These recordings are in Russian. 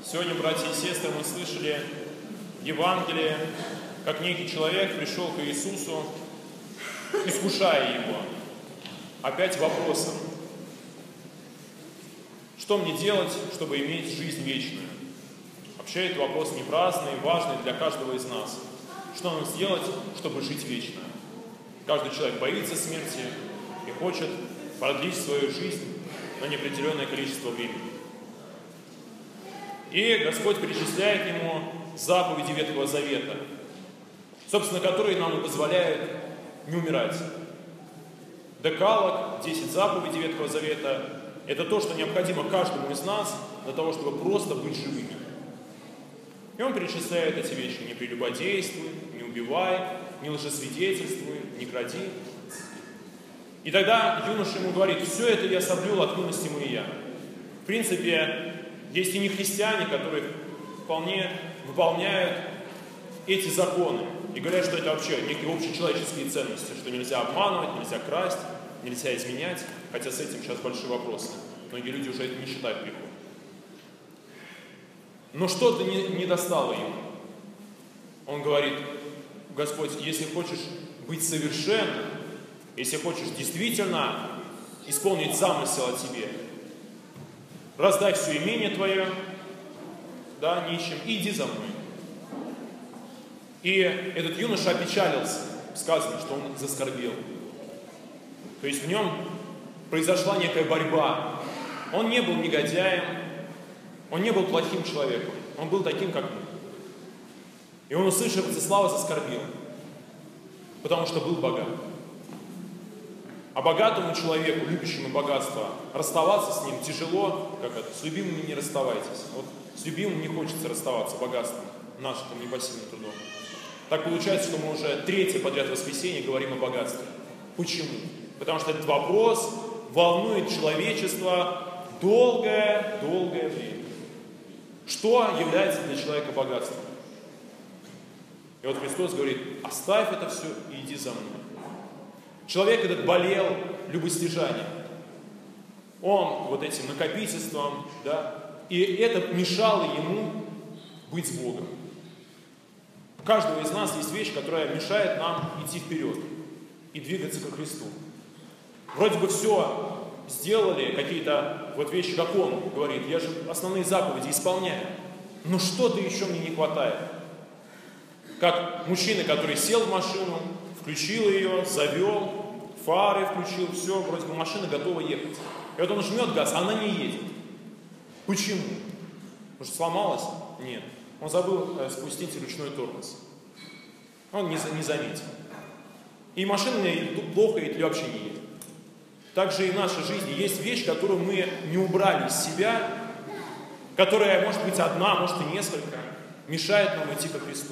Сегодня, братья и сестры, мы слышали Евангелие, как некий человек пришел к Иисусу, искушая Его, опять вопросом: что мне делать, чтобы иметь жизнь вечную? Вообще, это вопрос не праздный, важный для каждого из нас. Что нам сделать, чтобы жить вечно? Каждый человек боится смерти и хочет продлить свою жизнь на неопределенное количество времени. И Господь перечисляет ему заповеди Ветхого Завета, собственно, которые нам и позволяют не умирать. Декалог, 10 заповедей Ветхого Завета – это то, что необходимо каждому из нас для того, чтобы просто быть живыми. И он перечисляет эти вещи: не прелюбодействуй, не убивай, не лжесвидетельствуй, не кради. И тогда юноша ему говорит: все это я соблюл от юности моя. В принципе, есть и нехристиане, которые вполне выполняют эти законы и говорят, что это вообще некие общечеловеческие ценности, что нельзя обманывать, нельзя красть, нельзя изменять, хотя с этим сейчас большие вопросы. Многие люди уже это не считают грехом. Но что-то не достало ему. Он говорит: Господь, если хочешь быть совершенным, если хочешь действительно исполнить замысел о тебе, раздай все имение твое, да, нищим, и иди за мной. И этот юноша опечалился. Сказано, что он заскорбел. То есть в нем произошла некая борьба. Он не был негодяем, он не был плохим человеком, он был таким, как мы. И он, услышав эти слова, заскорбел, потому что был богат. А богатому человеку, любящему богатство, расставаться с ним тяжело, как это, с любимыми не расставайтесь. Вот с любимым не хочется расставаться, богатством нашим непосильным трудом. Так получается, что мы уже третье подряд воскресенье говорим о богатстве. Почему? Потому что этот вопрос волнует человечество долгое время. Что является для человека богатством? И вот Христос говорит: оставь это все и иди за мной. Человек этот болел любостяжанием. Он вот этим накопительством, да, и это мешало ему быть с Богом. У каждого из нас есть вещь, которая мешает нам идти вперед и двигаться ко Христу. Вроде бы все сделали, какие-то вот вещи, как он говорит: я же основные заповеди исполняю, но что-то еще мне не хватает. Как мужчина, который сел в машину, включил ее, завел, фары включил, все, вроде бы машина готова ехать. И вот он жмет газ, а она не едет. Почему? Потому что сломалась? Нет. Он забыл спустить ручной тормоз. Он не заметил. И машина плохо едет или вообще не едет. Также и в нашей жизни есть вещь, которую мы не убрали из себя, которая может быть одна, может и несколько, мешает нам идти ко Христу.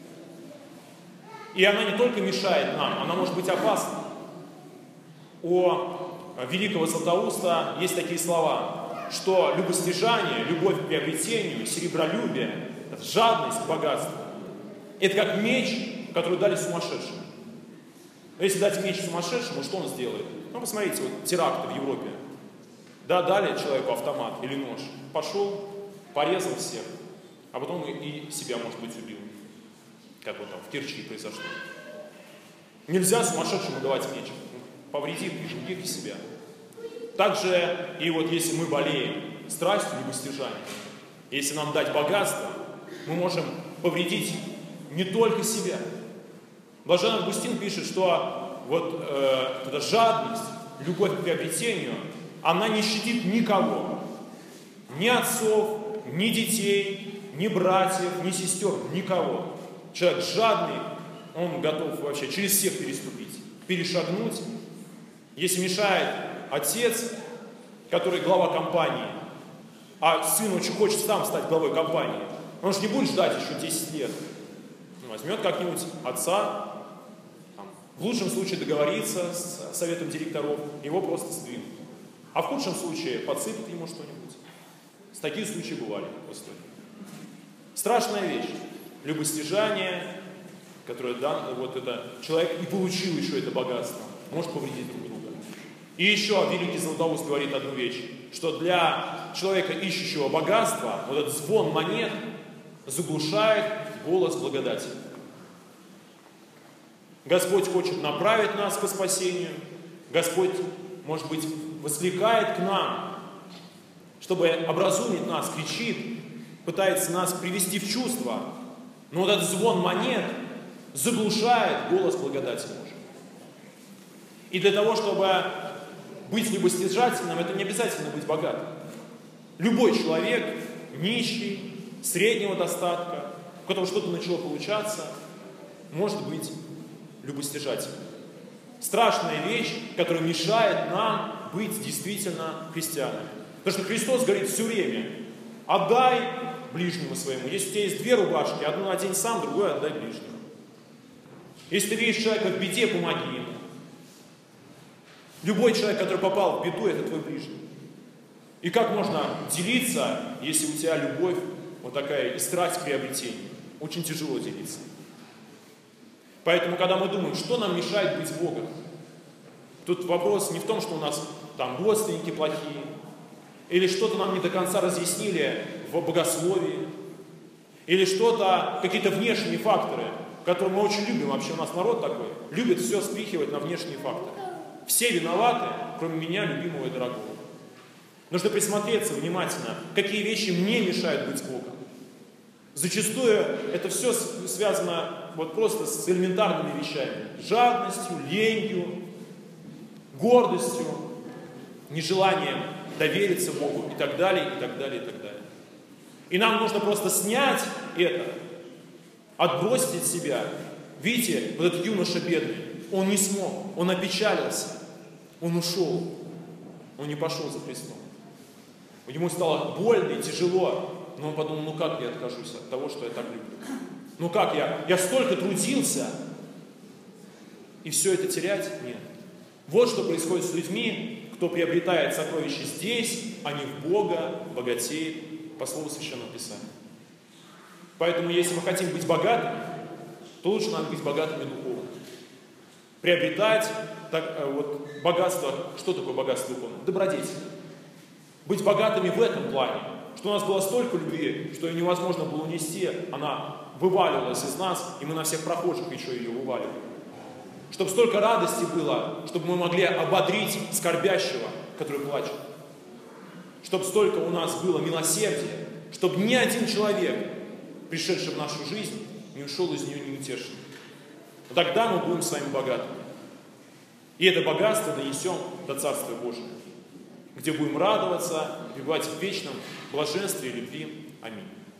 И она не только мешает нам, она может быть опасна. У великого Златоуста есть такие слова, что любостяжание, любовь к приобретению, серебролюбие, жадность к богатству – это как меч, который дали сумасшедшему. Но если дать меч сумасшедшему, что он сделает? Ну, посмотрите, вот теракты в Европе. Да, дали человеку автомат или нож, пошел, порезал всех, а потом и себя, может быть, убил. Как вот там в Керчи произошло. Нельзя сумасшедшему давать меч. Повреди других и себя. Также и вот если мы болеем страстью любостяжания, если нам дать богатство, мы можем повредить не только себя. Блаженный Августин пишет, что вот эта жадность, любовь к приобретению, она не щадит никого. Ни отцов, ни детей, ни братьев, ни сестер, никого. Человек жадный, он готов вообще через всех переступить, перешагнуть. Если мешает отец, который глава компании, а сын очень хочет сам стать главой компании, он же не будет ждать еще 10 лет. Он возьмет как-нибудь отца, там, в лучшем случае договорится с советом директоров, его просто сдвинут. А в худшем случае подсыпет ему что-нибудь. Такие случаи бывали в истории. Страшная вещь. Любостяжание, которое вот это, человек и получил еще это богатство, может повредить друг друга. И еще великий Златоуст говорит одну вещь, что для человека, ищущего богатства, вот этот звон монет заглушает голос благодати. Господь хочет направить нас к спасению. Господь, может быть, воскликает к нам, чтобы образумить нас, кричит, пытается нас привести в чувство. Но вот этот звон монет заглушает голос благодати Божией. И для того, чтобы быть любостяжательным, это не обязательно быть богатым. Любой человек, нищий, среднего достатка, у которого что-то начало получаться, может быть любостяжательным. Страшная вещь, которая мешает нам быть действительно христианами. Потому что Христос говорит все время: отдай ближнему своему. Если у тебя есть 2 рубашки, одну надень сам, другую отдай ближнему. Если ты видишь человека в беде, помоги ему. Любой человек, который попал в беду, это твой ближний. И как можно делиться, если у тебя любовь вот такая и страсть к приобретению? Очень тяжело делиться. Поэтому, когда мы думаем, что нам мешает быть Богом, тут вопрос не в том, что у нас там родственники плохие, или что-то нам не до конца разъяснили в богословии, или что-то, какие-то внешние факторы, которые мы очень любим. Вообще у нас народ такой, любит все спихивать на внешние факторы. Все виноваты, кроме меня, любимого и дорогого. Нужно присмотреться внимательно, какие вещи мне мешают быть с Богом. Зачастую это все связано вот просто с элементарными вещами. Жадностью, ленью, гордостью, нежеланием довериться Богу и так далее, и так далее, и так далее. И нам нужно просто снять это, отбросить от себя. Видите, вот этот юноша бедный, он не смог, он опечалился, он ушел, он не пошел за Христом. Ему стало больно и тяжело, но он подумал: ну как я откажусь от того, что я так люблю? Ну как я столько трудился, и все это терять? Нет. Вот что происходит с людьми, кто приобретает сокровища здесь, а не в Бога, богатеет, по слову Священного Писания. Поэтому, если мы хотим быть богатыми, то лучше надо быть богатыми духовно. Приобретать вот, богатство. Что такое богатство духовное? Добродетель. Быть богатыми в этом плане, что у нас было столько любви, что ее невозможно было унести, она вываливалась из нас, и мы на всех прохожих еще ее вываливали. Чтобы столько радости было, чтобы мы могли ободрить скорбящего, который плачет. Чтобы столько у нас было милосердия, чтобы ни один человек, пришедший в нашу жизнь, не ушел из нее неутешенным. Тогда мы будем с вами богатыми. И это богатство донесем до Царствия Божия, где будем радоваться, пребывать в вечном блаженстве и любви. Аминь.